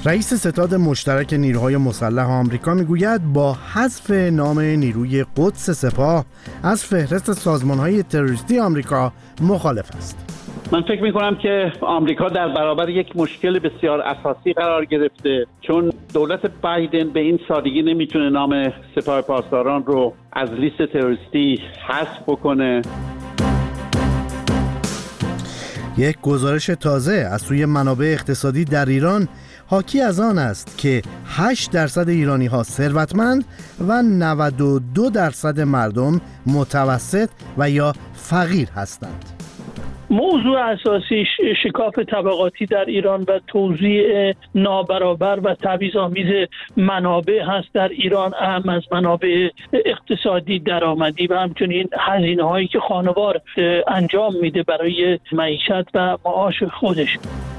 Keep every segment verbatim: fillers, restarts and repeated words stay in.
رئیس ستاد مشترک نیروهای مسلح آمریکا میگوید با حذف نام نیروی قدس سپاه از فهرست سازمان‌های تروریستی آمریکا مخالف است. من فکر می‌کنم که آمریکا در برابر یک مشکل بسیار اساسی قرار گرفته، چون دولت بایدن به این سادگی نمیتونه نام سپاه پاسداران رو از لیست تروریستی حذف بکنه. یک گزارش تازه از سوی منابع اقتصادی در ایران حاکی از آن است که هشت درصد ایرانی‌ها ثروتمند و نود و دو درصد مردم متوسط و یا فقیر هستند. موضوع اساسی شکاف طبقاتی در ایران و توزیع نابرابر و تبعیض‌آمیز منابع هست در ایران، اهم از منابع اقتصادی، درآمدی و همچنین هزینه‌هایی که خانوار انجام میده برای معیشت و معاش خودش.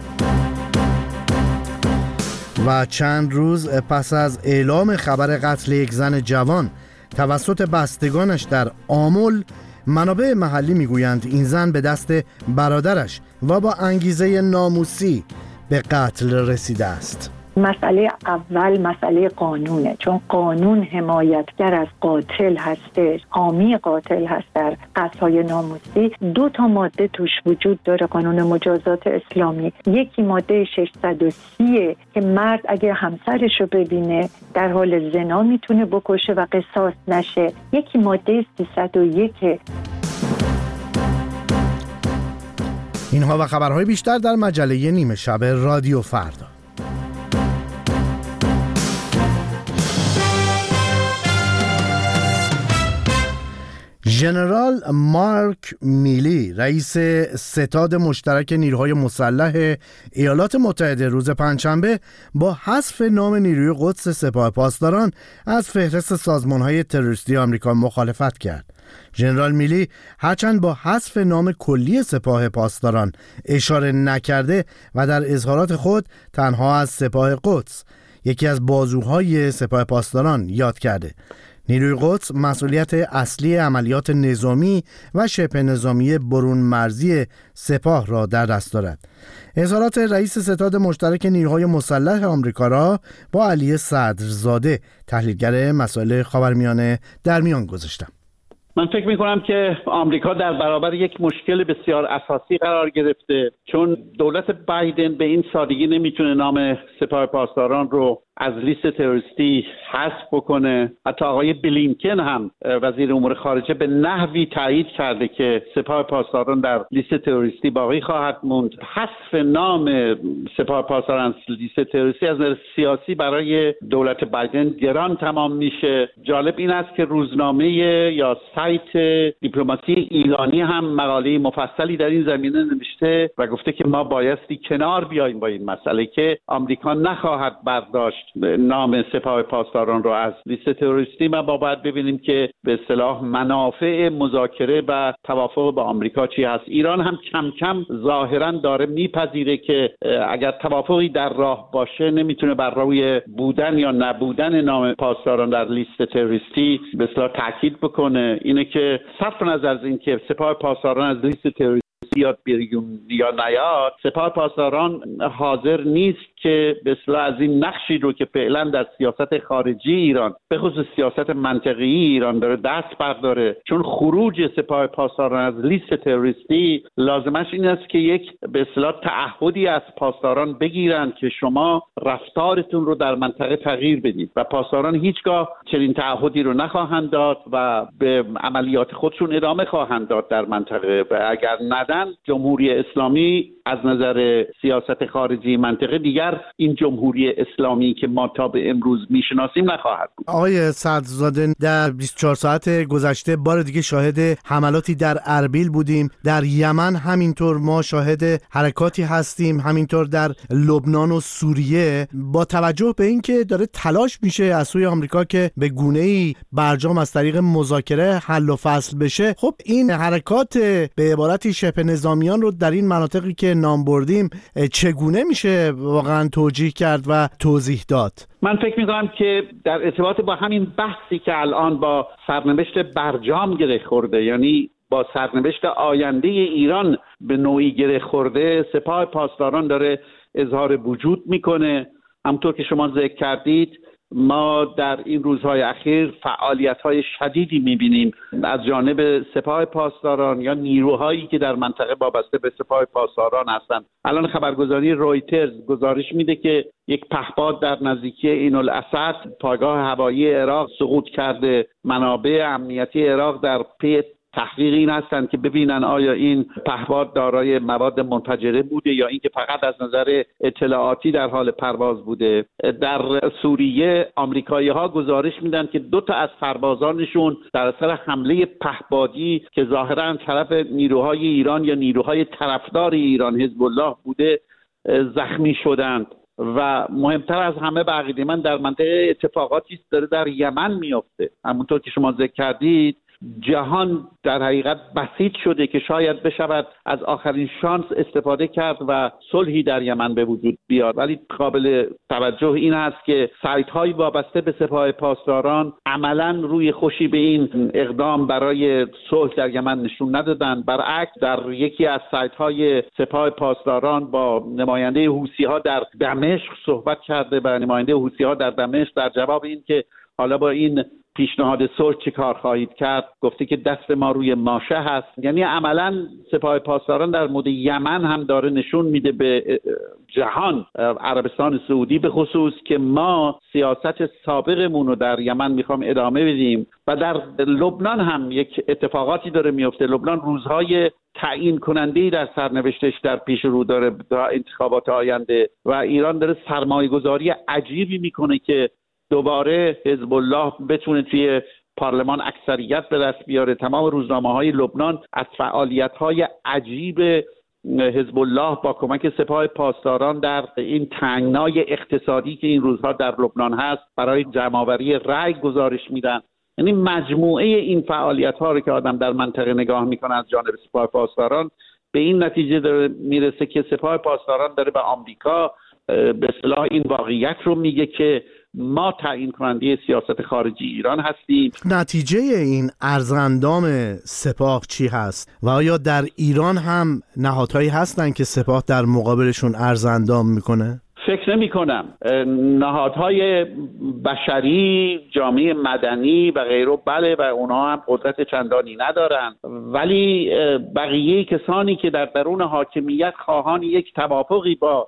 و چند روز پس از اعلام خبر قتل یک زن جوان توسط بستگانش در آمل، منابع محلی میگویند این زن به دست برادرش و با انگیزه ناموسی به قتل رسیده است. مسئله اول مسئله قانونه، چون قانون حمایتگر از قاتل هستش، حامی قاتل هست در قتل‌های ناموسی. دو تا ماده توش وجود داره قانون مجازات اسلامی. یکی ماده ششصد و سی که مرد اگر همسرش رو ببینه در حال زنا میتونه بکشه و قصاص نشه. یکی ماده سیصد و یک. اینها و خبرهای بیشتر در مجله نیمه شب رادیو فردا. ژنرال مارک میلی، رئیس ستاد مشترک نیروهای مسلح ایالات متحده، روز پنجشنبه با حذف نام نیروی قدس سپاه پاسداران از فهرست سازمان‌های تروریستی آمریکا مخالفت کرد. ژنرال میلی هرچند با حذف نام کلی سپاه پاسداران اشاره نکرده و در اظهارات خود تنها از سپاه قدس، یکی از بازوهای سپاه پاسداران، یاد کرده. نیروی قدس مسئولیت اصلی عملیات نظامی و شبه نظامی برون مرزی سپاه را در دست دارد. اظهارات رئیس ستاد مشترک نیروهای مسلح آمریکا را با علی صدرزاده، تحلیلگر مسائل خاورمیانه، در میان گذاشتم. من فکر میکنم که آمریکا در برابر یک مشکل بسیار اساسی قرار گرفته، چون دولت بایدن به این سادگی نمیتونه نام سپاه پاسداران رو از لیست تروریستی حذف بکنه. حتی آقای بلینکن هم، وزیر امور خارجه، به نحوی تایید کرده که سپاه پاسداران در لیست تروریستی باقی خواهد موند. حذف نام سپاه پاسداران از لیست تروریستی از نظر سیاسی برای دولت بایدن گران تمام میشه. جالب این است که روزنامه یا سایت دیپلماسی ایرانی هم مقاله مفصلی در این زمینه نوشته و گفته که ما بایستی کنار بیاییم با این مسئله که آمریکا نخواهد برداشت نام سپاه پاسداران رو از لیست تروریستی. ما باید ببینیم که به اصطلاح منافع مذاکره و توافق با آمریکا چی هست. ایران هم کم کم ظاهرا داره میپذیره که اگر توافقی در راه باشه نمیتونه بر روی بودن یا نبودن نام پاسداران در لیست تروریستی به اصطلاح تاکید بکنه. اینه که صرف نظر از این که سپاه پاسداران از لیست تروریستی یاد بیرون یا نیاد، سپاه پاسداران حاضر نیست که به اصطلاح از این نقشی رو که فعلا در سیاست خارجی ایران، به خصوص سیاست منطقه‌ای ایران، داره دست برداره. چون خروج سپاه پاسداران از لیست تروریستی لازمش این است که یک به اصطلاح تعهدی از پاسداران بگیرن که شما رفتارتون رو در منطقه تغییر بدید و پاسداران هیچگاه چنین تعهدی رو نخواهند داد و به عملیات خودشون ادامه خواهند داد در منطقه و اگر ندن جمهوری اسلامی از نظر سیاست خارجی منطقه دیگر این جمهوری اسلامی که ما تا به امروز میشناسیم نخواهد بود. آقای صدرزاده، در بیست و چهار ساعت گذشته بار دیگه شاهد حملاتی در اربیل بودیم، در یمن همینطور ما شاهد حرکاتی هستیم، همینطور در لبنان و سوریه. با توجه به اینکه داره تلاش میشه از سوی آمریکا که به گونه‌ای برجام از طریق مذاکره حل و فصل بشه، خب این حرکات به عبارتی شبه نظامیان رو در این مناطقی که نام بردیم چگونه میشه واقعا توجیه کرد و توضیح داد؟ من فکر می‌کنم که در ارتباط با همین بحثی که الان با سرنوشت برجام گره خورده، یعنی با سرنوشت آینده ایران به نوعی گره خورده، سپاه پاسداران داره اظهار وجود میکنه همونطور که شما ذکر کردید ما در این روزهای اخیر فعالیت‌های شدیدی می‌بینیم از جانب سپاه پاسداران یا نیروهایی که در منطقه وابسته به سپاه پاسداران هستند. الان خبرگزاری رویترز گزارش میده که یک پهپاد در نزدیکی عین الاسد پایگاه هوایی عراق سقوط کرده. منابع امنیتی عراق در پی تحقیق این هستند که ببینن آیا این پهپاد دارای مواد منفجره بوده یا اینکه فقط از نظر اطلاعاتی در حال پرواز بوده. در سوریه آمریکایی‌ها گزارش میدن که دو تا از سربازانشون در اثر حمله پهپادی که ظاهراً طرف نیروهای ایران یا نیروهای طرفدار ایران حزب الله بوده زخمی شدند. و مهمتر از همه به عقیده من در منطقه اتفاقاتی داره در یمن میفته. همونطور که شما ذکر کردید جهان در حقیقت بسیط شده که شاید بشود از آخرین شانس استفاده کرد و صلحی در یمن به وجود بیاد، ولی قابل توجه این است که سایت های وابسته به سپاه پاسداران عملا روی خوشی به این اقدام برای صلح در یمن نشون ندادند. برعکس در یکی از سایت های سپاه پاسداران با نماینده حوثی ها در دمشق صحبت کرده و نماینده حوثی ها در دمشق در جواب این که حالا با این پیشنهاد صلح چه کار خواهید کرد گفته که دست ما روی ماشه هست. یعنی عملا سپاه پاسداران در مورد یمن هم داره نشون میده به جهان، عربستان سعودی به خصوص، که ما سیاست سابقمون رو در یمن میخوام ادامه بدیم. و در لبنان هم یک اتفاقاتی داره میفته. لبنان روزهای تعیین کننده‌ای در سرنوشتش در پیش رو داره در انتخابات آینده و ایران داره سرمایه‌گذاری عجیبی میکنه که دوباره حزب الله بتونه توی پارلمان اکثریت به دست بیاره. تمام روزنامه‌های لبنان از فعالیت‌های عجیب حزب الله با کمک سپاه پاسداران در این تنگنای اقتصادی که این روزها در لبنان هست برای جمع‌آوری رأی گزارش میدن. یعنی مجموعه این فعالیت‌ها رو که آدم در منطقه نگاه میکنه از جانب سپاه پاسداران به این نتیجه داره میرسه که سپاه پاسداران داره به آمریکا به اصطلاح این واقعیت رو میگه که ما تعیین کننده سیاست خارجی ایران هستیم. نتیجه این ارزاندام سپاه چی هست؟ و آیا در ایران هم نهادهایی هستن که سپاه در مقابلشون ارزاندام میکنه؟ فکر نمی کنم. نهادهای بشری، جامعه مدنی و غیره بله و اونا هم قدرت چندانی ندارن، ولی بقیه کسانی که در درون حاکمیت خواهان یک توافقی با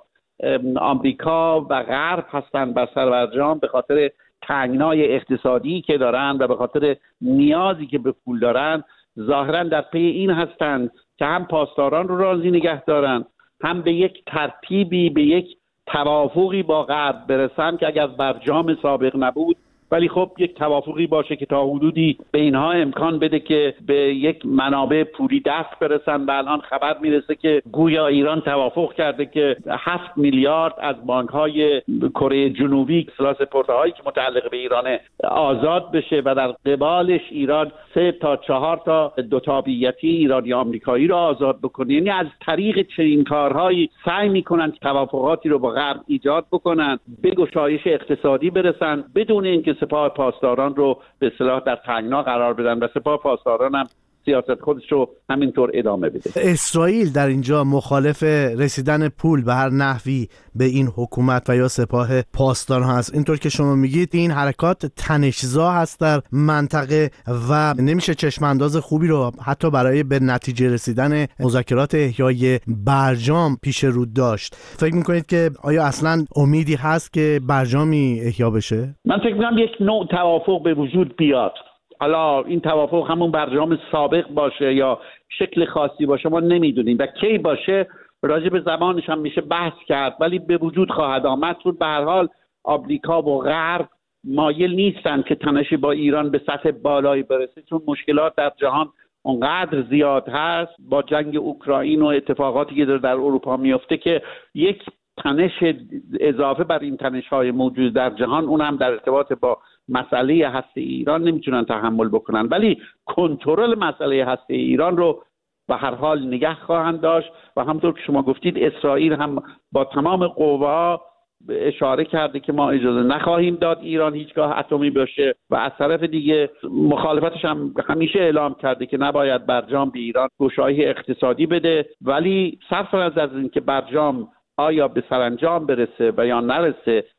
آمریکا و غرب هستند بر سر برجام به خاطر تنگنای اقتصادی که دارند و به خاطر نیازی که به پول دارند ظاهرا در پی این هستند که هم پاسداران رو راضی نگه دارن، هم به یک ترتیبی به یک توافقی با غرب برسن که اگر برجام سابق نبود ولی خب یک توافقی باشه که تا حدودی به اینها امکان بده که به یک منابع پولی دست برسن. و الان خبر میرسه که گویا ایران توافق کرده که هفت میلیارد از بانک‌های کره جنوبی سپرده‌هایی که متعلق به ایران آزاد بشه و در قبالش ایران سه تا چهار تا دو تابعیتی ایرانی آمریکایی رو آزاد بکنه. یعنی از طریق چنین کارهایی سعی میکنن توافقاتی رو با غرب ایجاد بکنن، به گشایش اقتصادی برسن بدون اینکه سپاه پاسداران رو به اصطلاح در تنگنا قرار بدن و سپاه پاسداران هم سیاست خودش رو همینطور ادامه بده. اسرائیل در اینجا مخالف رسیدن پول به هر نحوی به این حکومت و یا سپاه پاسداران هست. اینطور که شما میگید این حرکات تنش‌زا هست در منطقه و نمیشه چشم انداز خوبی رو حتی برای به نتیجه رسیدن مذاکرات احیای برجام پیش رو داشت. فکر میکنید که آیا اصلا امیدی هست که برجامی احیا بشه؟ من فکر میکنم یک نوع توافق به وجود بیاد. حالا این توافق همون برجام سابق باشه یا شکل خاصی باشه ما نمیدونیم و کی باشه راجع به زمانش هم میشه بحث کرد، ولی به وجود خواهد آمد. چون به هر حال آمریکا و غرب مایل نیستن که تنشی با ایران به سطح بالایی برسه، چون مشکلات در جهان اونقدر زیاد هست با جنگ اوکراین و اتفاقاتی که در اروپا میفته که یک تنش اضافه بر این تنش‌های موجود در جهان اونم در ارتباط با مسئله هسته ایران نمیتونن تحمل بکنن، ولی کنترل مسئله هسته ایران رو به هر حال نگه خواهند داشت. و همونطور که شما گفتید اسرائیل هم با تمام قوا اشاره کرده که ما اجازه نخواهیم داد ایران هیچگاه اتمی باشه و از طرف دیگه مخالفتش هم همیشه اعلام کرده که نباید برجام به ایران گشایی اقتصادی بده. ولی صرف نظر از اینکه برجام آیا به سرانجام برسه و یا نرسه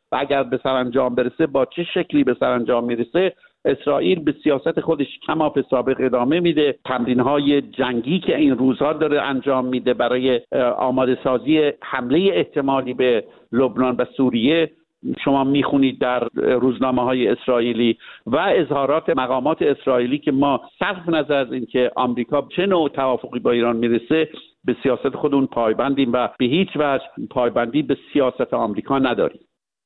و اگر به سرانجام برسه با چه شکلی به سرانجام میرسه، اسرائیل به سیاست خودش کماپ سابق ادامه میده. تمرین‌های جنگی که این روزها داره انجام میده برای آماده سازی حمله احتمالی به لبنان و سوریه، شما میخونید در روزنامه‌های اسرائیلی و اظهارات مقامات اسرائیلی که ما صرف نظر از اینکه آمریکا چه نوع توافقی با ایران میرسه به سیاست خودمون پایبندیم و به هیچ وجه پایبندی به سیاست آمریکا نداریم.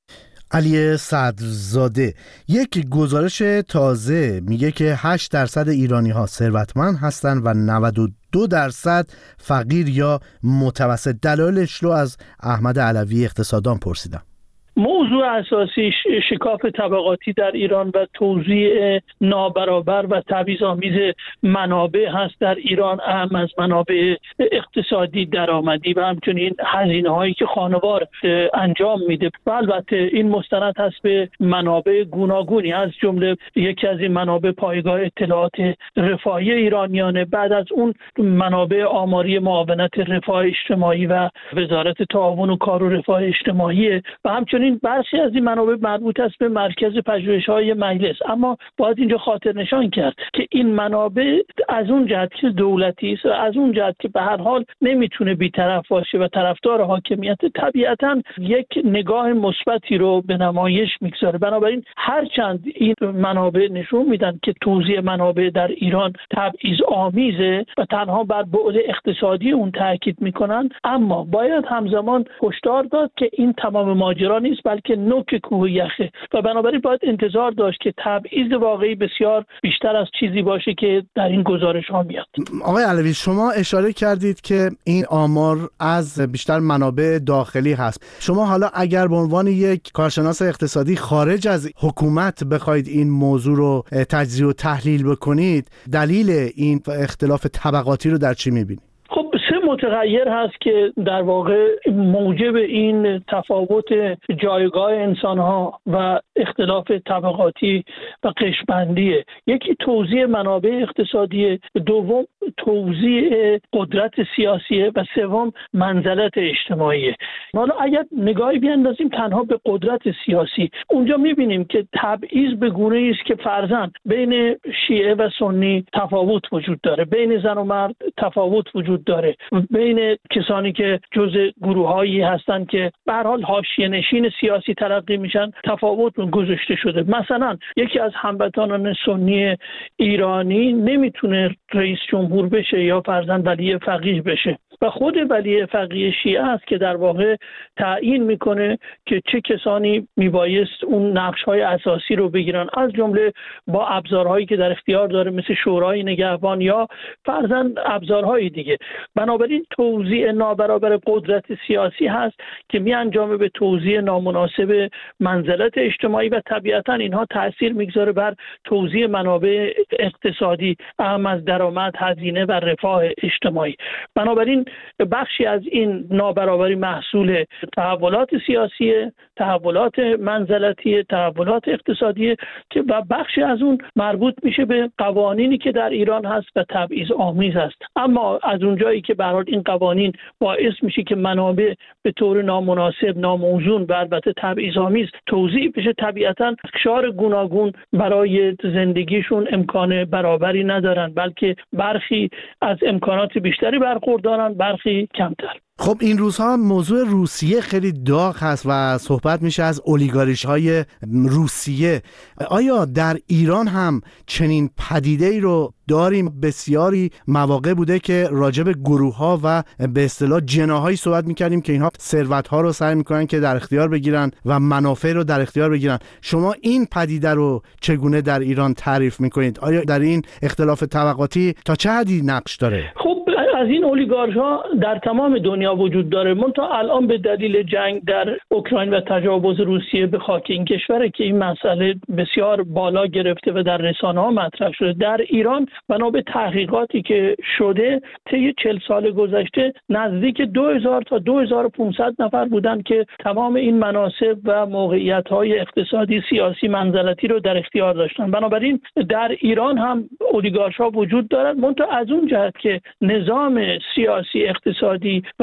علی صدرزاده، یک گزارش تازه میگه که هشت درصد ایرانی ها ثروتمند هستن و نود و دو درصد فقیر یا متوسط. دلایلش رو از احمد علوی اقتصاددان پرسیدم. موضوع اساسی شکاف طبقاتی در ایران و توزیع نابرابر و تبعیض‌آمیز منابع هست در ایران، اهم از منابع اقتصادی، درآمدی و همچنین هزینه‌هایی که خانوار انجام میده. و البته این مستند هست به منابع گوناگونی، از جمله یکی از این منابع پایگاه اطلاعات رفاهی ایرانیانه، بعد از اون منابع آماری معاونت رفاه اجتماعی و وزارت تعاون و کار و رفاه اجتماعی و همچنین این بخشی از این منابع مربوط است به مرکز پژوهش‌های مجلس. اما باید اینجا خاطر نشان کرد که این منابع از اون جهت که دولتی است و از اون جهت که به هر حال نمیتونه بی‌طرف باشه و طرفدار حاکمیت، طبیعتاً یک نگاه مثبتی رو به نمایش میگذاره. بنابراین هرچند این منابع نشون میدن که توزیع منابع در ایران تبعیض‌آمیزه و تنها بر بعد اقتصادی اون تاکید میکنن، اما باید همزمان هشدار داد که این تمام ماجرا نیست، بلکه نوک کوه یخه و بنابراین باید انتظار داشت که تبعیض واقعی بسیار بیشتر از چیزی باشه که در این گزارش ها میاد. آقای علوی، شما اشاره کردید که این آمار از بیشتر منابع داخلی هست. شما حالا اگر به عنوان یک کارشناس اقتصادی خارج از حکومت بخواید این موضوع رو تجزیه و تحلیل بکنید، دلیل این اختلاف طبقاتی رو در چی میبینید؟ خب سه متغیر هست که در واقع موجب این تفاوت جایگاه انسان‌ها و اختلاف طبقاتی و قشربندیه. یکی توزیع منابع اقتصادی، دوم توزیع قدرت سیاسیه و سوم منزلت اجتماعیه. حالا اگر نگاهی بیاندازیم تنها به قدرت سیاسی، اونجا می‌بینیم که تبعیض به گونه‌ای است که فرضاً بین شیعه و سنی تفاوت وجود داره، بین زن و مرد تفاوت وجود داره، بین کسانی که جزء گروه‌هایی هستند که به هر حال حاشیه‌نشین سیاسی تلقی میشن تفاوت گذاشته شده. مثلا یکی از هموطنان سنی ایرانی نمیتونه رئیس جمهور بشه یا فرزند ولی فقیه بشه و خود ولی فقیه شیعه است که در واقع تعیین میکنه که چه کسانی میبایست اون نقش‌های اساسی رو بگیرن، از جمله با ابزارهایی که در اختیار داره مثل شورای نگهبان یا فرزند ابزارهای دیگه. بنابراین توزیع نابرابر قدرت سیاسی هست که می انجامه به توزیع نامناسب منزلت اجتماعی و طبیعتا اینها تأثیر میگذاره بر توزیع منابع اقتصادی، اهم از درآمد، هزینه و رفاه اجتماعی. بنابراین بخشی از این نابرابری محصول تحولات سیاسی، تحولات منزلتی، تحولات اقتصادی که و بخشی از اون مربوط میشه به قوانینی که در ایران هست و تبعیض آمیز است. اما از اونجایی که به هر حال این قوانین باعث میشه که منابع به طور نامناسب، ناموزون و البته تبعیض‌آمیز توزیع بشه، طبیعتاً اقشار گوناگون برای زندگیشون امکان برابری ندارن، بلکه برخی از امکانات بیشتری برخوردارن، برخی کمتر. خب این روزها موضوع روسیه خیلی داغ هست و صحبت میشه از اولیگاریش های روسیه. آیا در ایران هم چنین پدیده ای رو داریم؟ بسیاری مواقع بوده که راجع به گروه ها و به اصطلاح جناهایی صحبت میکردیم که اینها ثروت ها رو سعی میکنن که در اختیار بگیرن و منافع رو در اختیار بگیرن. شما این پدیده رو چگونه در ایران تعریف میکنید؟ آیا در این اختلاف طبقاتی تا چه حدی نقش داره؟ خب از این اولیگارش‌ها در تمام دنیا وجود داره، منتها الان به دلیل جنگ در اوکراین و تجاوز روسیه به خاک این کشوره که این مسئله بسیار بالا گرفته و در رسانه‌ها مطرح شده. در ایران بنا به تحقیقاتی که شده طی چهل سال گذشته نزدیک دو هزار تا دو هزار و پانصد نفر بودن که تمام این مناصب و موقعیت‌های اقتصادی، سیاسی، منزلتی رو در اختیار داشتن. بنابراین در ایران هم اولیگارش‌ها وجود دارند، منتها از اون جهت که نظام سیاسی، اقتصادی و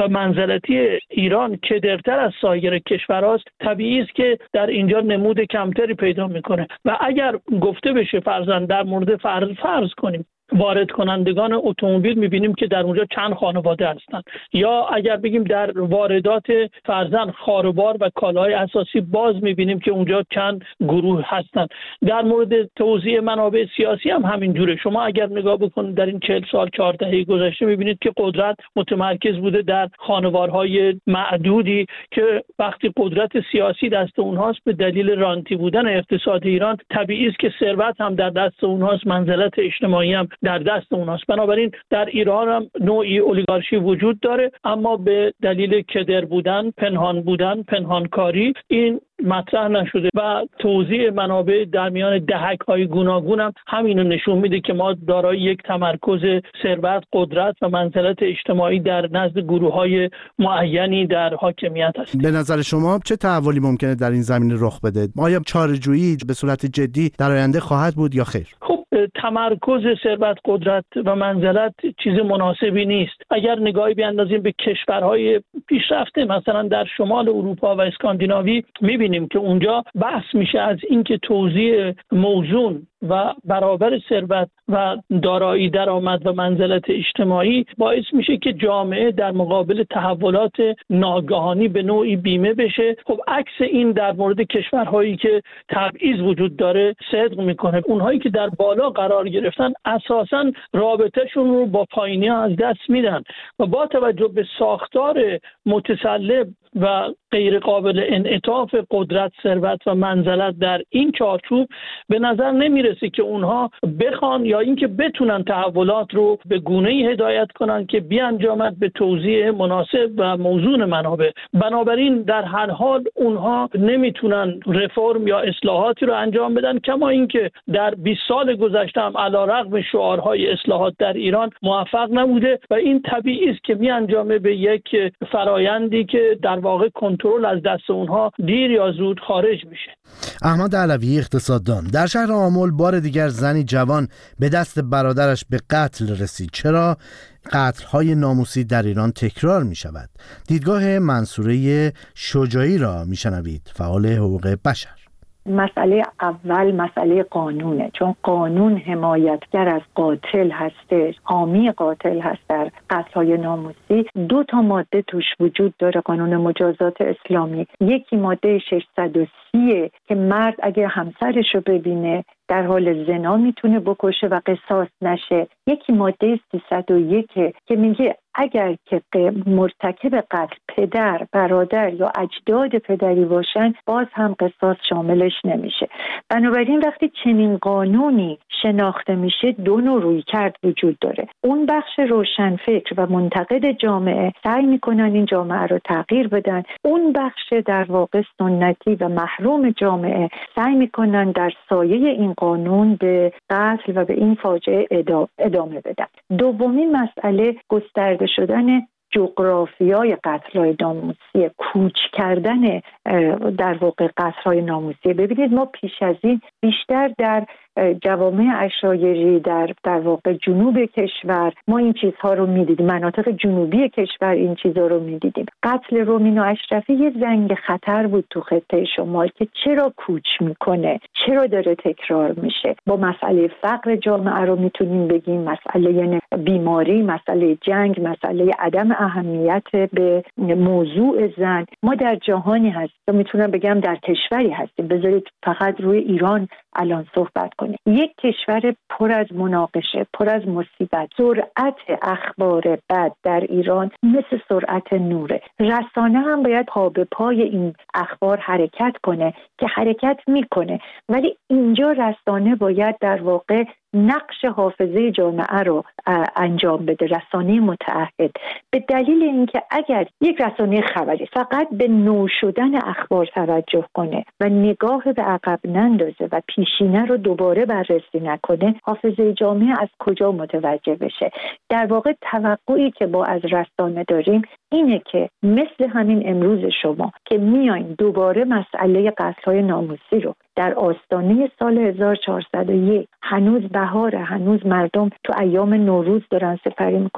منزلتی ایران کدرتر از سایر کشورهاست، طبیعی است که در اینجا نمود کمتری پیدا میکنه. و اگر گفته بشه فرضاً در مورد فرض فرض کنیم وارد کنندگان اتومبیل میبینیم که در اونجا چند خانواده هستند، یا اگر بگیم در واردات فرضاً خاروبار و کالاهای اساسی باز میبینیم که اونجا چند گروه هستند. در مورد توزیع منابع سیاسی هم همین جوره. شما اگر نگاه بکنید در این چهل سال چهار دهه گذشته میبینید که قدرت متمرکز بوده در خانوارهای معدودی که وقتی قدرت سیاسی دست اونهاست به دلیل رانتی بودن اقتصاد ایران، طبیعی است که ثروت هم در دست اونهاست، منزلت اجتماعی هم در دست اوناست. بنابراین در ایران هم نوعی اولیگارشی وجود داره، اما به دلیل کدر بودن، پنهان بودن، پنهانکاری این مطرح نشده و توزیع منابع در میان دهک‌های گوناگون هم همینو نشون میده که ما دارای یک تمرکز ثروت، قدرت و منزلت اجتماعی در نزد گروه‌های معینی در حاکمیت هستیم. به نظر شما چه تحولی ممکنه در این زمینه رخ بده؟ آیا چاره‌جویی به صورت جدی در آینده خواهد بود یا خیر؟ خب تمرکز ثروت، قدرت و منزلت چیز مناسبی نیست. اگر نگاهی بیاندازیم به کشورهای پیشرفته مثلا در شمال اروپا و اسکاندیناوی می‌بینیم که اونجا بحث میشه از اینکه توزیع موزون و برابر ثروت و دارایی، درآمد و منزلت اجتماعی باعث میشه که جامعه در مقابل تحولات ناگهانی به نوعی بیمه بشه. خب عکس این در مورد کشورهایی که تبعیض وجود داره صدق میکنه. اونهایی که در بالا قرار گرفتن اساساً رابطهشون رو با پایینی‌ها از دست میدن و با توجه به ساختار متسلب و غیر قابل انعطاف قدرت، ثروت و منزلت در این چارچوب به نظر نمیرسه که اونها بخوان یا اینکه بتونن تحولات رو به گونه‌ای هدایت کنن که بیانجامد به توزیع مناسب و موزون منابع. بنابراین در هر حال اونها نمیتونن رفرم یا اصلاحاتی رو انجام بدن، کما اینکه در بیست سال گذشته هم علیرغم شعارهای اصلاحات در ایران موفق نبوده و این طبیعی است که میانجامه به یک فرایندی که در واقع کنترل از دست اونها دیر یا زود خارج میشه. احمد علوی، اقتصاددان. در شهر آمل بار دیگر زنی جوان به دست برادرش به قتل رسید. چرا قتل‌های ناموسی در ایران تکرار می‌شود؟ دیدگاه منصوره شجاعی را می‌شنوید، فعال حقوق بشر. مسئله اول مسئله قانونه، چون قانون حمایتگر از قاتل هستش، حامی قاتل هست. در قتل‌های ناموسی دو تا ماده توش وجود داره قانون مجازات اسلامی. یکی ماده ششصد و سی که مرد اگه همسرش رو ببینه در حال زنا میتونه بکشه و قصاص نشه. یکی ماده سیصد و یک که میگه اگر که مرتکب قتل پدر، برادر یا اجداد پدری باشن باز هم قصاص شاملش نمیشه. بنابراین وقتی چنین قانونی شناخته میشه دو نوع رویکرد وجود داره. اون بخش روشنفکر و منتقد جامعه سعی میکنن این جامعه رو تغییر بدن، اون بخش در واقع سنتی و محروم جامعه سعی میکنن در سایه این قانون به قتل و به این فاجعه ادامه بدن. دومین مسئله گسترده شدن جغرافیای قتل‌های ناموسی، کوچ کردن در واقع قتل‌های ناموسی. ببینید ما پیش از این بیشتر در جوامع عشایری در در واقع جنوب کشور ما این چیزها رو می‌دیدیم، مناطق جنوبی کشور این چیزها رو می‌دیدیم. قتل رومین و اشرفی یه زنگ خطر بود تو خطه شمال که چرا کوچ میکنه، چرا داره تکرار میشه. با مسئله فقر جامعه رو میتونیم بگیم، مسئله بیماری، مسئله جنگ، مسئله عدم اهمیت به موضوع زن. ما در جهانی هستیم، میتونم بگم در کشوری هستیم، بذارید فقط روی ایران الان صحبت کنیم. یک کشور پر از مناقشه، پر از مصیبت. سرعت اخبار بد در ایران مثل سرعت نوره. رسانه هم باید پا به پای این اخبار حرکت کنه که حرکت میکنه، ولی اینجا رسانه باید در واقع نقش حافظه جامعه رو انجام بده، رسانه متعهد. به دلیل اینکه اگر یک رسانه خبری فقط به نو شدن اخبار توجه کنه و نگاه به عقب نندازه و پیشینه رو دوباره بررسی نکنه، حافظه جامعه از کجا متوجه بشه؟ در واقع توقعی که با از رسانه داریم اینه که مثل همین امروز شما که میاین دوباره مسئله قتل‌های ناموسی رو در آستانه سال هزار و چهارصد و یک، هنوز بهاره، هنوز مردم تو ایام نوروز دارن سپری میکنن،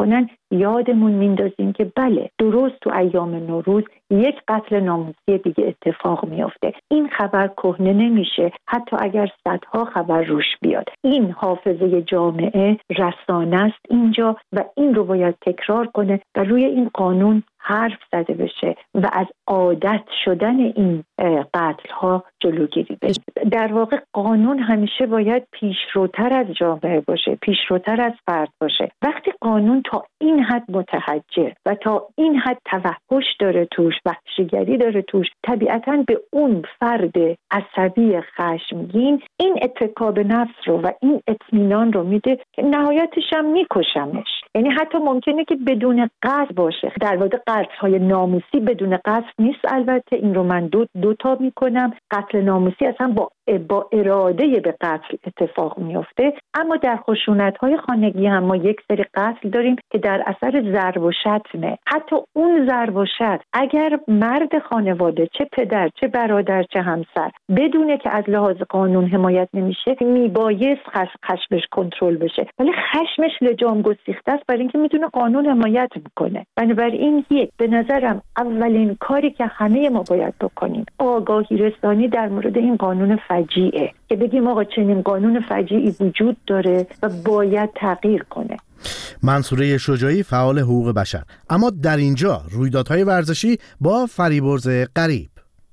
یادمون میندازیم که بله درست تو ایام نوروز یک قتل ناموسی دیگه اتفاق میفته. این خبر کهنه نمیشه حتی اگر صدها خبر روش بیاد. این حافظه جامعه رسانه است اینجا و این رو باید تکرار کنه و روی این قانون حرف زده بشه و از عادت شدن این قتل ها جلوگیری بشه. در واقع قانون همیشه باید پیشروتر از جامعه باشه، پیشروتر از فرد باشه. وقتی قانون تا این حد متحجر و تا این حد توحش داره توش، وحشیگری داره توش، طبیعتاً به اون فرد عصبی خشمگین این اتکا به نفس رو و این اطمینان رو میده که نهایتش هم میکشمش. یعنی حتی ممکنه که بدون قصد باشه. در واقع قتل‌های ناموسی بدون قصد نیست، البته این رو من دو, دو تا میکنم. قتل ناموسی اصلا با با اراده به قتل اتفاق میفته، اما در خشونت‌های خانگی هم ما یک سری قتل داریم که در اثر ضرب و شتمه. حتی اون ضرب و شتم اگر مرد خانواده چه پدر چه برادر چه همسر بدونه که از لحاظ قانون حمایت نمیشه میبایست خش خشمش کنترل بشه، ولی خشمش لجام گسیخته است برای اینکه میدونه قانون حمایت میکنه. بنابراین یک به نظرم اولین کاری که همه ما باید بکنیم آگاهی رسانی در مورد این قانون فجیعه که بگیم آقا چنین قانون فجیعی وجود داره و باید تغییر کنه. منصوره شجاعی فعال حقوق بشر. اما در اینجا رویدادهای ورزشی با فریبرز غریب.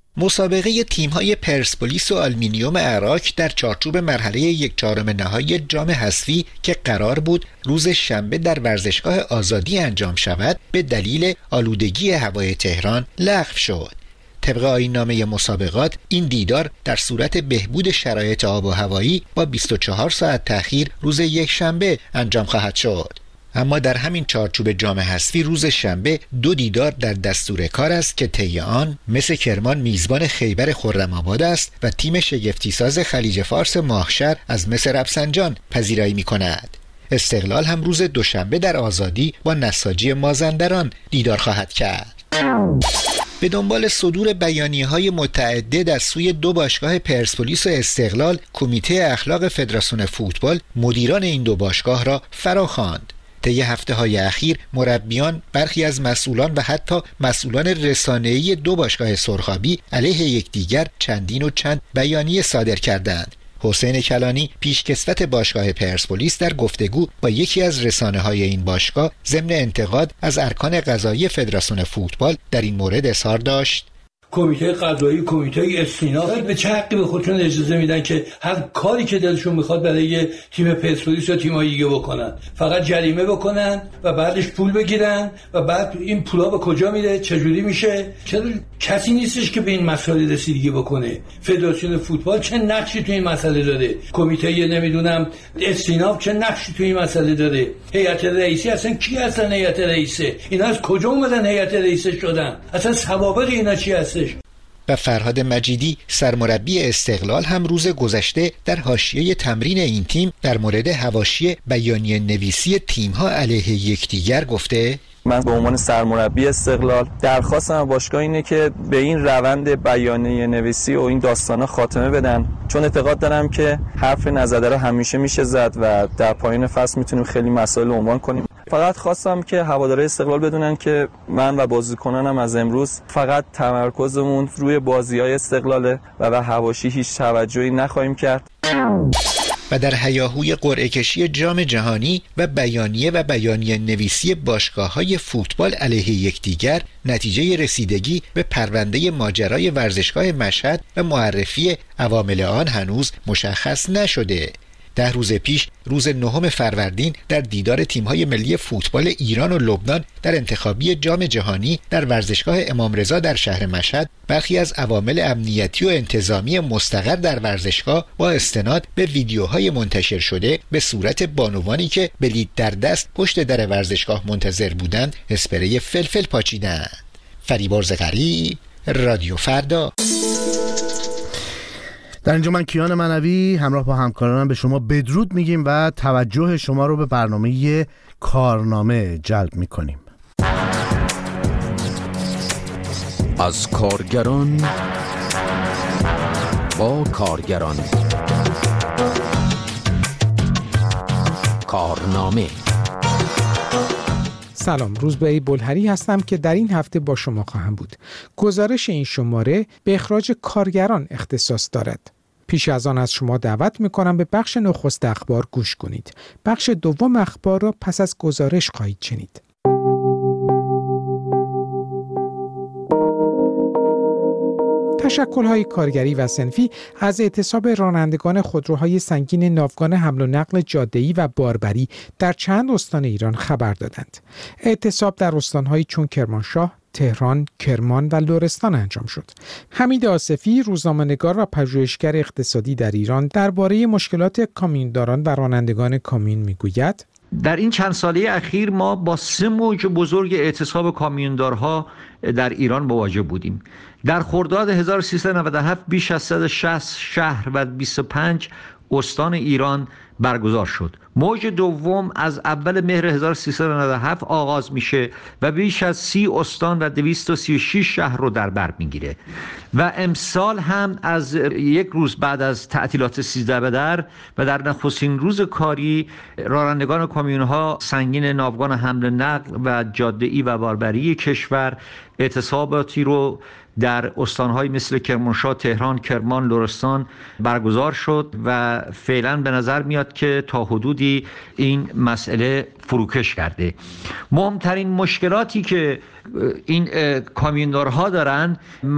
مسابقه تیم‌های پرسپولیس و آلومینیوم عراق در چارچوب مرحله یک چهارم نهایی جام حذفی که قرار بود روز شنبه در ورزشگاه آزادی انجام شود به دلیل آلودگی هوای تهران لغو شد. طبق آیین‌نامه مسابقات این دیدار در صورت بهبود شرایط آب و هوایی با بیست و چهار ساعت تأخیر روز یک شنبه انجام خواهد شد. اما در همین چارچوب جام حذفی روز شنبه دو دیدار در دستور کار است که طی آن مس کرمان میزبان خیبر خرم‌آباد است و تیم شگفتیساز خلیج فارس ماهشهر از مس رفسنجان پذیرایی می‌کند. استقلال هم روز دوشنبه در آزادی با نساجی مازندران دیدار خواهد کرد. به دنبال صدور بیانیه‌های متعدد از سوی دو باشگاه پرسپولیس و استقلال، کمیته اخلاق فدراسیون فوتبال مدیران این دو باشگاه را فراخواند. طی هفته‌های اخیر مربیان، برخی از مسئولان و حتی مسئولان رسانه‌ای دو باشگاه سرخابی علیه یکدیگر چندین و چند بیانیه صادر کردند. حسین کلانی پیشکسوت باشگاه پرسپولیس در گفتگو با یکی از رسانه‌های این باشگاه ضمن انتقاد از ارکان قضایی فدراسیون فوتبال در این مورد اظهار داشت: کمیته قضایی، کمیته استیناف به چه حقی به خودشون اجازه میدن که هر کاری که دلشون میخواد برای تیم پرسپولیس و تیم‌های دیگه بکنن؟ فقط جریمه بکنن و بعدش پول بگیرن و بعد این پولا به کجا میره؟ چجوری میشه؟ چرا کسی نیستش که به این مسائل رسیدگی بکنه؟ فدراسیون فوتبال چه نقشی تو این مسئله داره؟ کمیته نمیدونم استیناف چه نقشی تو این مسئله داره؟ هیئت رئیسی اصلا کی هستن هیئت رئیسه؟ اینا از کجا اومدن هیئت رئیسه شدن؟ اصلا سوابق اینا چی هست؟ و فرهاد مجیدی سرمربی استقلال هم روز گذشته در حاشیه تمرین این تیم در مورد حواشی بیانیه نویسی تیم‌ها علیه یکدیگر گفته: من به عنوان سرمربی استقلال درخواستم باشگاه اینه که به این روند بیانیه نویسی و این داستانا خاتمه بدن، چون اعتقاد دارم که حرف نزده رو همیشه میشه زد و در پایان فصل میتونیم خیلی مسائل عنوان کنیم. فقط خواستم که هوادارهای استقلال بدونن که من و بازیکنانم از امروز فقط تمرکزمون روی بازی‌های استقلاله و به حواشی هیچ توجهی نخواهیم کرد. و در هیاهوی قرعه کشی جام جهانی و بیانیه و بیانیه نویسی باشگاه‌های فوتبال علیه یکدیگر، نتیجه رسیدگی به پرونده ماجرای ورزشگاه مشهد و معرفی عوامل آن هنوز مشخص نشده. ده روز پیش روز نهم فروردین در دیدار تیم‌های ملی فوتبال ایران و لبنان در انتخابی جام جهانی در ورزشگاه امام رضا در شهر مشهد، برخی از عوامل امنیتی و انتظامی مستقر در ورزشگاه با استناد به ویدیوهای منتشر شده به صورت بانوانی که بلیط در دست پشت در ورزشگاه منتظر بودند اسپری فلفل پاچیدند. فریبرز غریب، رادیو فردا. در اینجا من کیان منوی همراه با همکارانم به شما بدرود میگیم و توجه شما رو به برنامه کارنامه جلب میکنیم. از کارگران با کارگران، کارنامه. سلام، روزبه بلهری هستم که در این هفته با شما خواهم بود. گزارش این شماره به اخراج کارگران اختصاص دارد. پیش از آن از شما دعوت میکنم به بخش نخست اخبار گوش کنید. بخش دوم اخبار را پس از گزارش خواهید شنید. تشکل‌های کارگری و صنفی از اعتصاب رانندگان خودروهای سنگین ناوگان حمل و نقل جاده‌ای و باربری در چند استان ایران خبر دادند. اعتصاب در استان‌هایی چون کرمانشاه، تهران، کرمان و لرستان انجام شد. حمید آصفی، روزنامه‌نگار و پژوهشگر اقتصادی در ایران، درباره مشکلات کامیونداران و رانندگان کامیون میگوید: در این چند ساله اخیر ما با سه موج بزرگ اعتصاب کامیوندارها در ایران مواجه بودیم. در خرداد هزار و سیصد و نود و هفت بیش از صد و شصت شهر و بیست و پنج استان ایران برگزار شد. موج دوم از اول مهر هزار و سیصد و نود و هفت آغاز میشه و بیش از سی استان و دویست و سی و شش شهر رو در بر میگیره و امسال هم از یک روز بعد از تعطیلات سیزده بدر و در نخستین روز کاری رانندگان کامیون‌ها سنگین ناوگان حمل نقل و جاده‌ای و باربری کشور اعتصاباتی رو در استان‌های مثل کرمانشاه، تهران، کرمان، لرستان برگزار شد و فعلا به نظر میاد که تا حدودی این مسئله فروکش کرده. مهمترین مشکلاتی که این کامیوندارها دارن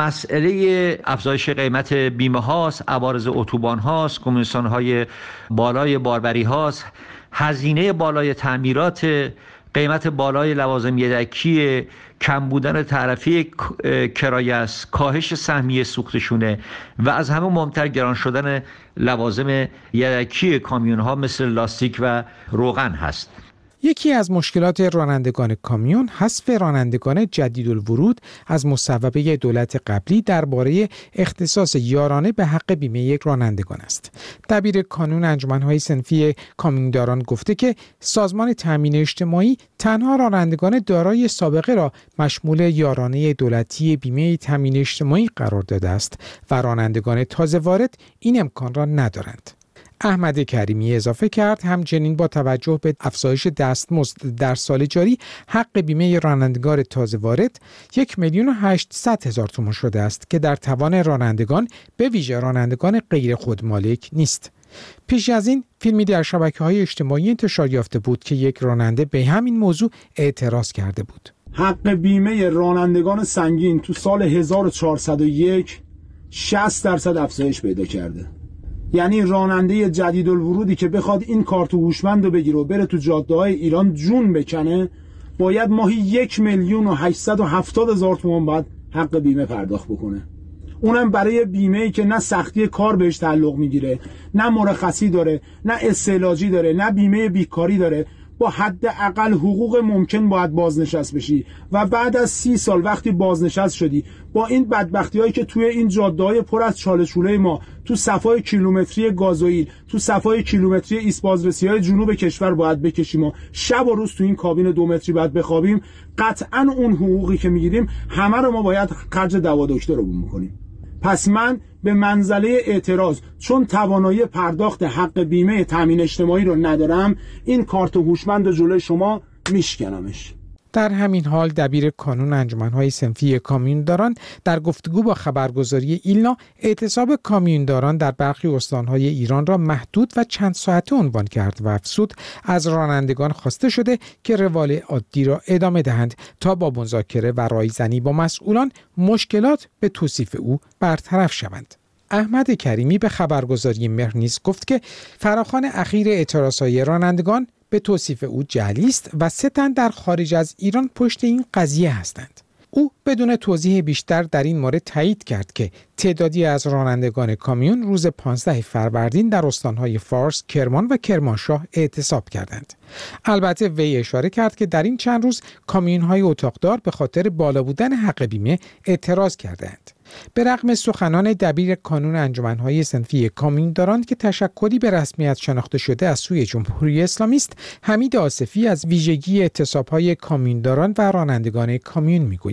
مسئله افزایش قیمت بیمه هاست، عوارض اتوبان هاست، کمیسیون های بالای باربری هاست، هزینه بالای تعمیرات، قیمت بالای لوازم یدکی، کم بودن تعرفه کرایه است، کاهش سهمیه سوختشونه و از همه مهمتر گران شدن لوازم یدکی کامیون ها مثل لاستیک و روغن هست. یکی از مشکلات رانندگان کامیون حذف رانندگان جدیدالورود از مصوبه دولت قبلی درباره اختصاص یارانه به حق بیمه یک رانندگان است. دبیر کانون انجمن‌های صنفی کامیونداران گفته که سازمان تامین اجتماعی تنها رانندگان دارای سابقه را مشمول یارانه دولتی بیمه تامین اجتماعی قرار داده است و رانندگان تازه وارد این امکان را ندارند. احمد کریمی اضافه کرد همچنین با توجه به افزایش دستمزد در سال جاری حق بیمه رانندگان تازه وارد یک میلیون و هشتصد هزار تومان شده است که در توان رانندگان به ویژه رانندگان غیر خودمالک نیست. پیش از این فیلمی در شبکه‌های اجتماعی انتشار یافته بود که یک راننده به همین موضوع اعتراض کرده بود. حق بیمه رانندگان سنگین تو سال هزار و چهارصد و یک شصت درصد افزایش پیدا کرده. یعنی راننده جدیدالورودی که بخواد این کارت هوشمند رو بگیره و بره تو جاده‌های ایران جون بکنه باید ماهی یک میلیون و هشتصد و هفتاد هزار تومان باید حق بیمه پرداخت بکنه. اونم برای بیمه‌ای که نه سختی کار بهش تعلق میگیره، نه مرخصی داره، نه استعلاجی داره، نه بیمه بیکاری داره. با حداقل حقوق ممکن باید بازنشست بشی و بعد از سی سال وقتی بازنشست شدی با این بدبختی‌هایی که توی این جاده‌های پر از چاله چوله ما تو صفای کیلومتری گازوئیل، تو صفای کیلومتری ایست بازرسی‌های جنوب کشور باید بکشیم و شب و روز تو این کابین دو متری باید بخوابیم، قطعاً اون حقوقی که میگیریم همه رو ما باید خرج دوا دکتر رو بکنیم. پس من به منزله اعتراض چون توانایی پرداخت حق بیمه تامین اجتماعی رو ندارم این کارت هوشمند جلوی شما میشکنمش. در همین حال دبیر کانون انجمن‌های صنفی کامیونداران در گفتگو با خبرگزاری ایلنا اعتصاب کامیونداران در برخی استان‌های ایران را محدود و چند ساعته عنوان کرد و افزود از رانندگان خواسته شده که روال عادی را ادامه دهند تا با مذاکره و رایزنی با مسئولان مشکلات به توصیف او برطرف شوند. احمد کریمی به خبرگزاری مهر نیز گفت که فراخوان اخیر اعتراضهای رانندگان به توصیف او جعلی است و سه تن در خارج از ایران پشت این قضیه هستند. او بدون توضیح بیشتر در این مورد تایید کرد که تعدادی از رانندگان کامیون روز پانزده فروردین در استانهای فارس، کرمان و کرمانشاه اعتصاب کردند. البته وی اشاره کرد که در این چند روز کامیون‌های اتاقدار به خاطر بالا بودن حق بیمه اعتراض کردند. به رغم سخنان دبیر کانون انجمن‌های صنفی کامیونداران که تشکلی به رسمیت شناخته شده از سوی جمهوری اسلامی است، حمید آصفی از ویژگی اعتصاب‌های کامیونداران و رانندگان کامیون می‌گوید.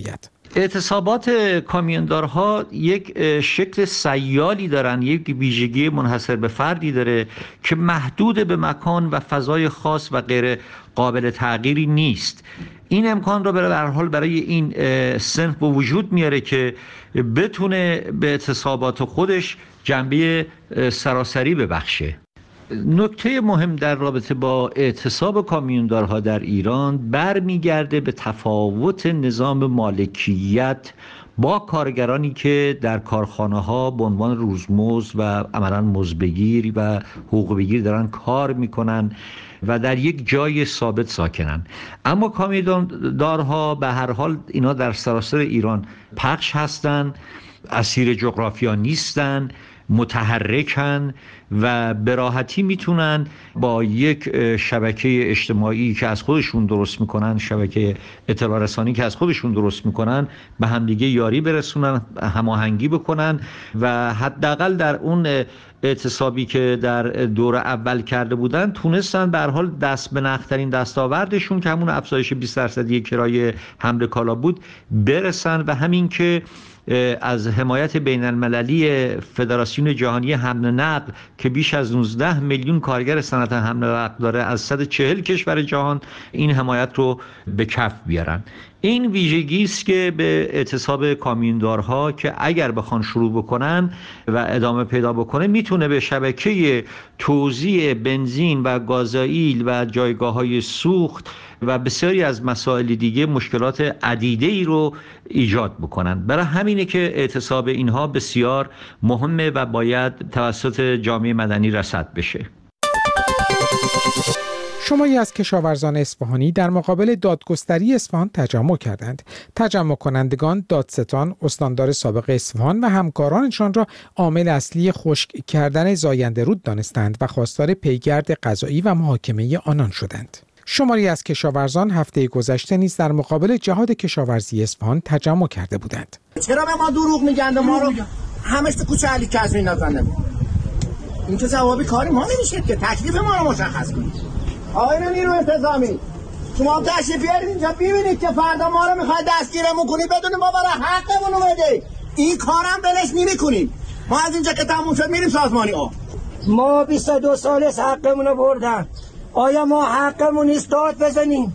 اعتصابات کامیوندارها یک شکل سیالی دارن، یک ویژگی منحصر به فردی داره که محدود به مکان و فضای خاص و غیر قابل تغییری نیست. این امکان رو به هر حال برای این صنف به وجود میاره که بتونه به اعتصابات خودش جنبه سراسری ببخشه. نکته مهم در رابطه با اعتصاب کامیوندارها در ایران برمیگرده به تفاوت نظام مالکیت با کارگرانی که در کارخانه ها به عنوان روزمزد و عملاً مزدبگیر و حقوق بگیر دارن کار میکنن و در یک جای ثابت ساکنن. اما کامیوندارها به هر حال اینا در سراسر ایران پخش هستن، اسیر جغرافیا نیستن، متحرکن و به راحتی میتونن با یک شبکه اجتماعی که از خودشون درست میکنن، شبکه اطلاع رسانی که از خودشون درست میکنن، به همدیگه یاری برسونن، هماهنگی بکنن و حداقل در اون اعتصابی که در دور اول کرده بودن تونستن به هر حال دست به نخترین دستاوردشون که همون افزایش بیست درصدی کرایه حمل کالا بود برسن و همین که از حمایت بین المللی فدراسیون جهانی حمل و نقل که بیش از نوزده میلیون کارگر صنعت حمل و نقل داره از صد و چهل کشور جهان این حمایت رو به کف بیارن. این ویژگی است که به اعتصاب کامیوندارها که اگر بخوان شروع بکنن و ادامه پیدا بکنه میتونه به شبکه توزیع بنزین و گازوئیل و جایگاه‌های سوخت و بسیاری از مسائل دیگه مشکلات عدیده‌ای رو ایجاد بکنن. برای همینه که اعتصاب اینها بسیار مهمه و باید توسط جامعه مدنی رصد بشه. شماری از کشاورزان اصفهانی در مقابل دادگستری اصفهان تجمع کردند. تجمع کنندگان دادستان، استاندار سابق اصفهان و همکارانشان را عامل اصلی خشک کردن زاینده رود دانستند و خواستار پیگرد قضایی و محاکمه آنان شدند. شماری از کشاورزان هفته گذشته نیز در مقابل جهاد کشاورزی اصفهان تجمع کرده بودند. چرا به ما دروغ میگن؟ ما رو همش تو کوچه علی کظمی نزنه. این که جوابی کاری ما نمیشه که تکلیف ما رو مشخص کنید. آقای نیرو انتظامی شما هم تشریف بیارید اینجا ببینید که فردا ما رو میخواید دستگیرمون کنید بدون ما برای حقمون رو بدید. این کارم بلش نمی‌کنیم. ما از اینجا که تموم شد میریم سازمانی ها. ما بیست و دو سال از حقمون رو بردن. آیا ما حقمون نیست داد بزنیم؟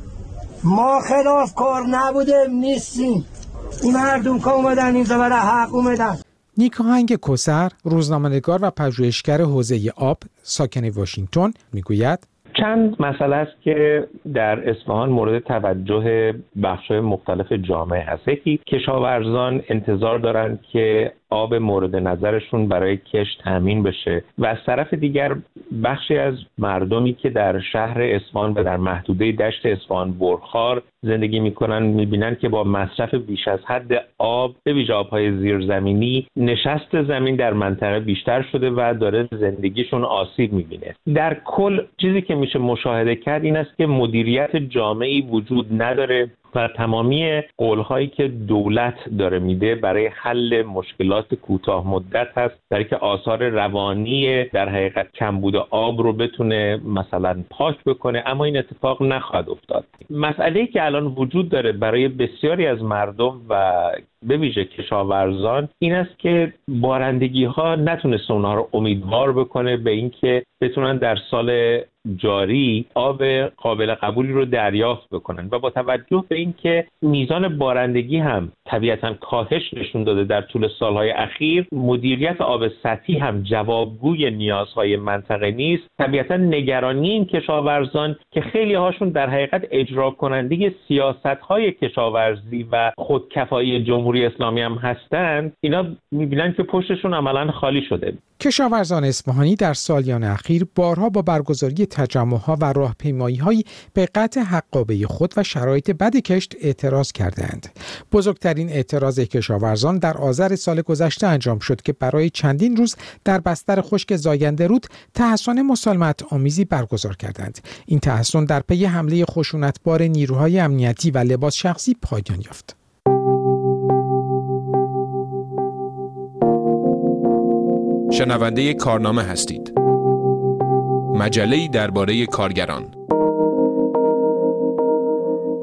ما خلاف کار نبودیم نیستیم. این مردم که اومدن اینجا برای حق اومدن. نیکاهنگ کوثر، روزنامه‌نگار و پژوهشگر حوزه آب، ساکن واشنگتن، میگوید چند مسئله است که در اصفهان مورد توجه بخش‌های مختلف جامعه هست. یکی کشاورزان انتظار دارند که آب مورد نظرشون برای کشت تامین بشه و از طرف دیگر بخشی از مردمی که در شهر اصفهان و در محدوده دشت اصفهان برخار زندگی میکنن میبینن که با مصرف بیش از حد آب به ویژه آبهای زیرزمینی نشست زمین در منطقه بیشتر شده و داره زندگیشون آسیب میبینه. در کل چیزی که میشه مشاهده کرد این است که مدیریت جامعی وجود نداره و تمامی قول‌هایی که دولت داره میده برای حل مشکلات کوتاه مدت هست، برای که آثار روانی در حقیقت کمبود آب رو بتونه مثلا پاک بکنه، اما این اتفاق نخواهد افتاد. مسئله‌ای که الان وجود داره برای بسیاری از مردم و به ویژه کشاورزان این است که بارندگی ها نتونست اونها رو امیدوار بکنه به اینکه بتونن در سال جاری آب قابل قبولی رو دریافت بکنن و با توجه به اینکه میزان بارندگی هم طبیعتاً کاهش نشون داده در طول سالهای اخیر، مدیریت آب سطحی هم جوابگوی نیازهای منطقه نیست. طبیعتاً نگرانی این کشاورزان که خیلی هاشون در حقیقت اجرا کننده سیاست‌های کشاورزی و خودکفایی جمهوری اسلامی هم هستند، اینا می‌بینن که پشتشون عملاً خالی شده. کشاورزان اصفهانی در سالیان اخیر بارها با برگزاری تجمع‌ها و راهپیمایی‌هایی به قطع حقابه خود و شرایط بد کشت اعتراض کردند. بزرگترین اعتراض کشاورزان در آذر سال گذشته انجام شد که برای چندین روز در بستر خشک زاینده رود تحصن مسالمت آمیزی برگزار کردند. این تحصن در پی حمله خشونتبار نیروهای امنیتی و لباس شخصی پایان یافت. شنونده کارنامه هستید. مجله‌ای درباره کارگران.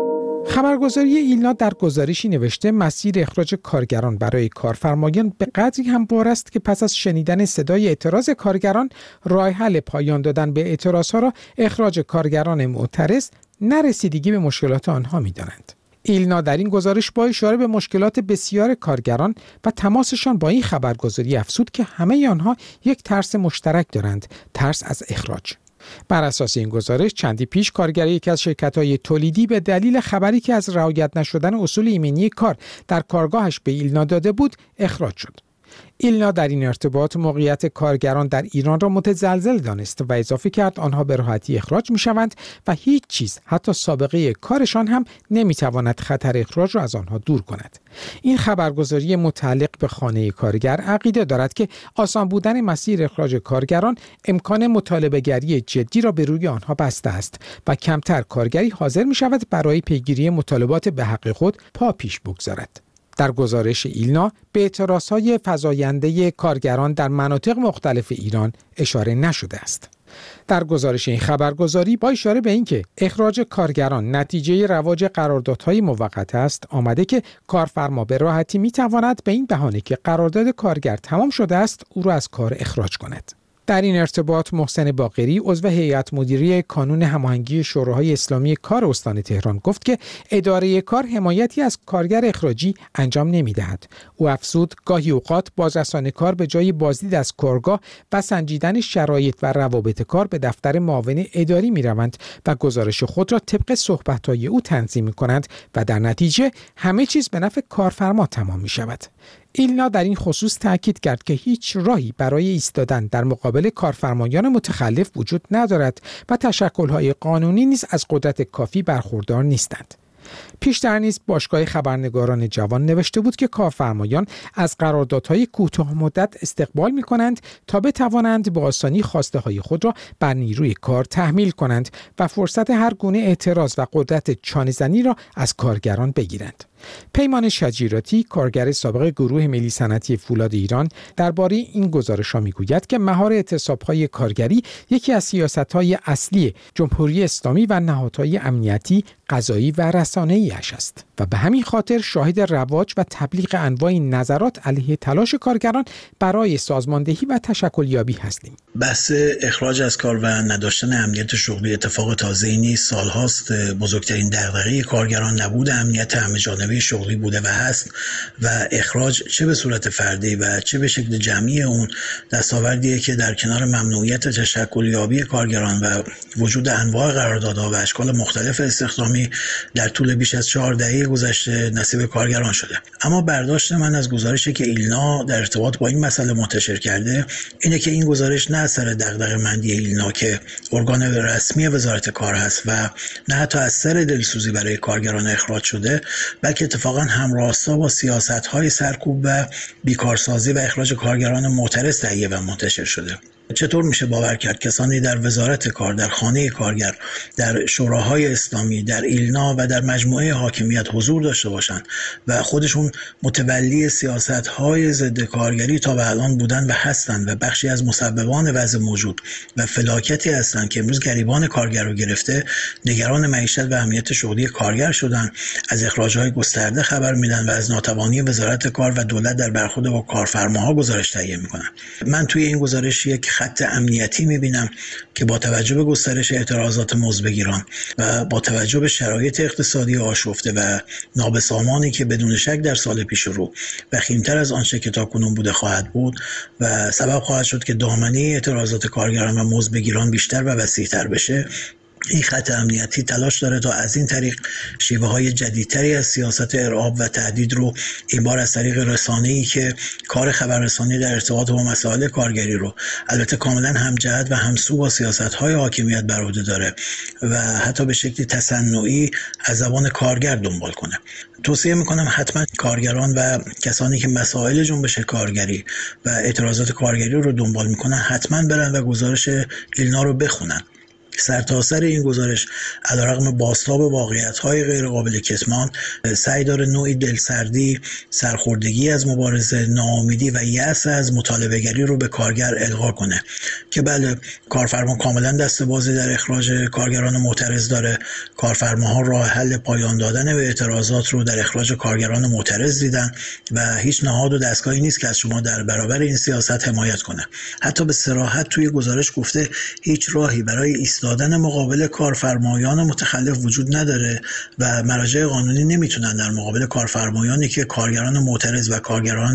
خبرگزاری ایلنا در گزارشی نوشته مسیر اخراج کارگران برای کارفرمایان به قدری هموار است که پس از شنیدن صدای اعتراض کارگران راه حل پایان دادن به اعتراضها را اخراج کارگران معترض نه رسیدگی به مشکلات آنها می‌دانند. ایلنا در این گزارش با اشاره به مشکلات بسیار کارگران و تماسشان با این خبرگزاری افزود که همه آنها یک ترس مشترک دارند، ترس از اخراج. بر اساس این گزارش چندی پیش کارگر یکی از شرکت‌های تولیدی به دلیل خبری که از رعایت نشدن اصول ایمنی کار در کارگاهش به ایلنا داده بود اخراج شد. ایلنا در این ارتباط موقعیت کارگران در ایران را متزلزل دانست و اضافه کرد آنها به راحتی اخراج می‌شوند و هیچ چیز حتی سابقه کارشان هم نمی‌تواند خطر اخراج را از آنها دور کند. این خبرگزاری متعلق به خانه کارگر عقیده دارد که آسان بودن مسیر اخراج کارگران امکان مطالبه‌گری جدی را به روی آنها بسته است و کمتر کارگری حاضر می‌شود برای پیگیری مطالبات به حق خود پا پیش بگذارد. در گزارش ایلنا به اعتراضهای فزاینده کارگران در مناطق مختلف ایران اشاره نشده است. در گزارش این خبرگزاری با اشاره به اینکه اخراج کارگران نتیجه رواج قراردادهای موقت است، آمده که کارفرما به راحتی میتواند به این بهانه که قرارداد کارگر تمام شده است، او را از کار اخراج کند. در این ارتباط محسن باقری عضو هیئت مدیره کانون هماهنگی شوراهای اسلامی کار استان تهران گفت که اداره کار حمایتی از کارگر اخراجی انجام نمی‌دهد. او افزود گاهی اوقات بازرسان کار به جای بازدید از کارگاه و سنجیدن شرایط و روابط کار به دفتر معاون اداری می‌روند و گزارش خود را طبق صحبت‌های او تنظیم می‌کنند و در نتیجه همه چیز به نفع کارفرما تمام می‌شود. ایلنا در این خصوص تأکید کرد که هیچ راهی برای ایستادن در مقابل کارفرمایان متخلف وجود ندارد و تشکل‌های قانونی نیز از قدرت کافی برخوردار نیستند. پیشتر نیز باشگاه خبرنگاران جوان نوشته بود که کارفرمایان از قراردادهای کوتاه مدت استقبال می‌کنند تا بتوانند به آسانی خواسته‌های خود را بر نیروی کار تحمیل کنند و فرصت هر گونه اعتراض و قدرت چانه‌زنی را از کارگران بگیرند. پیمان شجیراتی، کارگر سابق گروه ملی صنعتی فولاد ایران، درباره این گزارش‌ها می‌گوید که مهار اعتصاب‌های کارگری یکی از سیاست‌های اصلی جمهوری اسلامی و نهادهای امنیتی، قضایی و رسانه‌ای‌اش است و به همین خاطر شاهد رواج و تبلیغ انواع نظرات علیه تلاش کارگران برای سازماندهی و تشکلیابی هستیم. بحث اخراج از کار و نداشتن امنیت شغلی اتفاق تازه‌ای نیست. سال‌هاست بزرگترین دغدغه کارگران نبود امنیت همه‌جانبه شغلی بوده و هست و اخراج چه به صورت فردی و چه به شکل جمعی اون دستاوردیه که در کنار ممنوعیت تشکلیابی کارگران و وجود انواع قراردادها و اشکال مختلف استخدامی در طول بیش از چهار دهه گذشته نصیب کارگران شده. اما برداشت من از گزارشی که ایلنا در ارتباط با این مسئله منتشر کرده اینه که این گزارش نه اثر دغدغه‌مندی ایلنا که ارگان رسمی وزارت کار هست و نه حتی اثر دلسوزی برای کارگران اخراج شده، بلکه اتفاقا همراستا با سیاست‌های سرکوب و بیکارسازی و اخراج کارگران معترض تهیه و منتشر شده. چطور میشه باور کرد کسانی در وزارت کار، در خانه کارگر، در شوراهای اسلامی، در ایلنا و در مجموعه حاکمیت حضور داشته باشند و خودشون متولی سیاست‌های ضد کارگری تا به الان بودن و هستند و بخشی از مسببان وضع موجود و فلاکتی هستند که امروز گریبان کارگر رو گرفته، نگران معیشت و امنیت شغلی کارگر شدن، از اخراج‌های گسترده خبر میدن و از ناتوانی وزارت کار و دولت در برخورد با کارفرماها گزارش تهیه میکنن. من توی این گزارش یک خط امنیتی میبینم که با توجه به گسترش اعتراضات مزدبگیران و با توجه به شرایط اقتصادی آشفته و نابسامانی که بدون شک در سال پیش رو وخیم‌تر از آنچه که تاکنون بوده خواهد بود و سبب خواهد شد که دامنه اعتراضات کارگران و مزدبگیران بیشتر و وسیع‌تر بشه، این خط امنیتی تلاش داره تا از این طریق شیوه های جدیدتری از سیاست ارعاب و تهدید رو این بار از طریق رسانه‌ای که کار خبررسانی در ارتباط با مسائل کارگری رو البته کاملا همجهت و همسو با سیاست‌های حاکمیت بر عهده داره و حتی به شکلی تصنعی از زبان کارگر دنبال کنه. توصیه میکنم حتما کارگران و کسانی که مسائل جنبش کارگری و اعتراضات کارگری رو دنبال میکنن حتما برن و گزارش ایلنا رو بخونن. سرتاسر این گزارش علیرغم بازتاب واقعیت‌های غیر قابل کتمان سعی داره نوعی دلسردی، سرخوردگی از مبارزه، ناامیدی و یأس از مطالبه‌گری رو به کارگر القا کنه که بله کارفرما کاملا دست بازی در اخراج کارگران معترض داره. کارفرماها راه حل پایان دادن به اعتراضات رو در اخراج کارگران معترض دیدن و هیچ نهاد و دستگاهی نیست که از شما در برابر این سیاست حمایت کنه. حتی به صراحت توی گزارش گفته هیچ راهی برای ایستادن مقابل کارفرمایان متخلف وجود نداره و مراجع قانونی نمیتونن در مقابل کارفرمایانی که کارگران معترض و کارگران